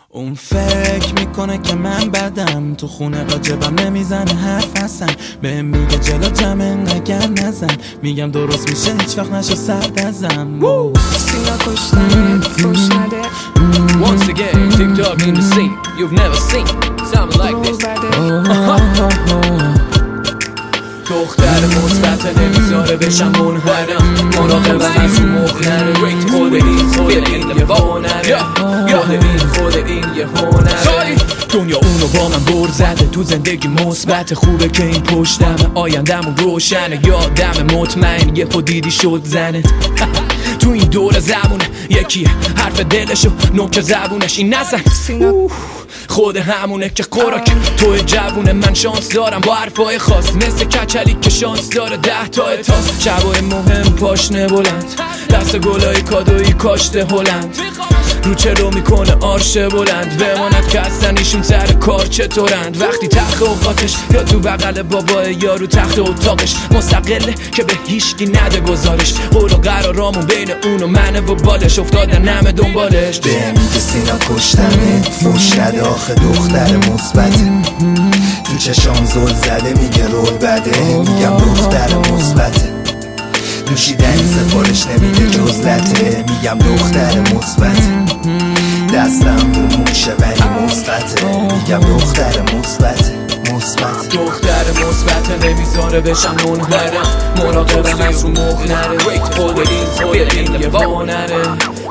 اون فکر میکنه که من بدم، تو خونه راجبم نمیزنه حرف هستن، بهم میگه جلو جمع نگر نزن، میگم درست میشه هیچ وقت نشو سرد ازم. سینا کشتنه فوش نده. Once again, TikTok in the scene you've never seen something like this. دختر مثبت نمیذاره بشم منحرم، مراقبم از اون مخنره، خود این یه هنره، خود این یه هنره. دنیا اونو با من بر زده، تو زندگی مثبت، خوبه که این پشتمه، آیندم روشنه، یادم مطمئن یه دیدی شد زنت. تو این دور زمونه یکی حرف دلشو نوک زبونش این نزن، خود همونه که خوراک تو جوونه. من شانس دارم با حرفای خاص، مثل کچلی که شانس داره 10 تا اتاس. شبای مهم پاشنه بلند، دست گلای کادویی کاشته هلند، رو چلو میکنه آرشه بلند، بماند که اصلا ایشون سر کار چطورند. وقتی تخت اوقاتش یا تو بغل بابا یا رو تخت اتاقش، مستقله که به هیچکی نده گزارش، قول و قرارامون بین اون و منه و بالش، افتادن همه دنبالش. به میگه سینا کشتنه فوش نده، آخه دختر مثبته، تو چشام زل زده میگه رول بده، میگم دختر مثبته، نوشیدنی سفارش نمیده جز لته، میگم دختر مثبته، دستم رو موشه ولی مثبته، میگم دختر مثبته. دختر مثبت نمیذاره بشم منحرم، مراقبم از اون مخنره، خود این یه هنره،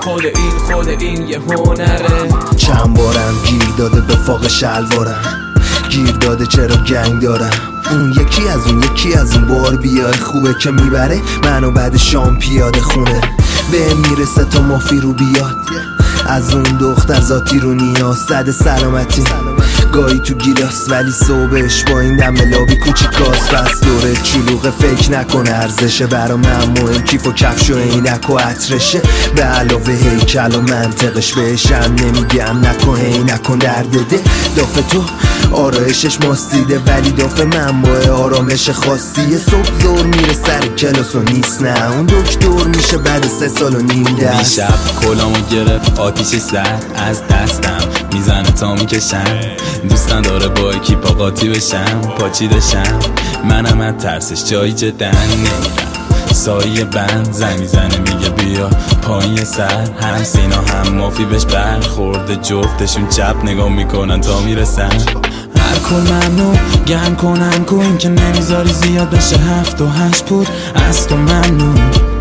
خود این یه هنره. چند بارم گیر داده به فاق شلوارم، گیر داده چرا گنگ دارم، اون یکی از اون بار بیای خوبه که میبره منو بعد شام پیاده خونه، به میرسه تا مافی رو بیاد، از اون دختر ذاتی رو نیاز زده سلامتی، گاهی تو گیلاس ولی صبحش با این دم لابی کوچیکاست. پس دوره چلوغه فکر نکنه ارزشه، برا من مهم کیف و کفش و عینک و عطرشه، به علاوه هیکل و منطقش، بهشم نمیگم نکن هی نکن درده، دافه تو آرایشش ماستیده ولی دافه من با آرامش خاصیه، صبح زور میره سر کلاس و نیست نه اون دکتر میشه بعد 3 سال و نیم دست. دیشب کلامو گرفت آتیش زد از دستم، میزنه تا میکشم، دوستان داره با اکیپا قاطی بشم، پاچیدشم، منم از ترسش جایی جدا نمیرم، سایه بند زن میزنه میگه بیا پایین سر، هم سینا هم مافی بهش برخورده، جفتشون چپ نگاه میکنن تا میرسن، هر کل ممنون گم کنم کو این که نمیذاری زیاد بشه 7 و 8 پود، از تو ممنون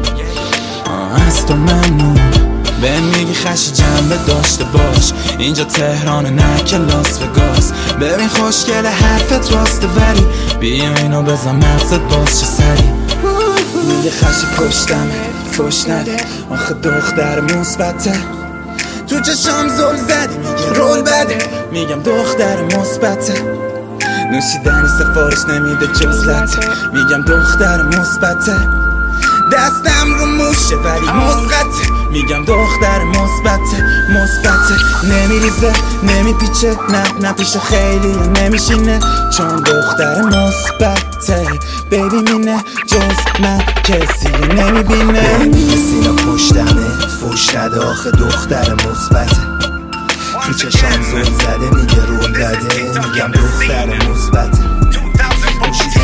از تو ممنون، به میگی خشی جنبه داشته باش، اینجا تهران نه که لاس وگاس، ببین خوشگله حرفت راسته ولی بیا اینو بزن مغزت باز چه سری، میگه خشی پشتمه فوش نده، آخه دختر مثبته، تو چشام زل زدی میگه رول بده، میگم دختر مثبته، نوشیدنی سفارش نمیده جز لته، میگم دختر مثبته، دستم رو موشه ولی مسقطه، میگم دختر مثبته، نمیریزه نمیپیچه نه پیشه خیلی نمیشینه، چون دختر مثبته، ببینه جز من کسی نمیبینه. میگه سینا پشتمه فوش نده، آخه دختر مثبته، تو چشام زل زده میگه رول بده، میگم دختر مثبته،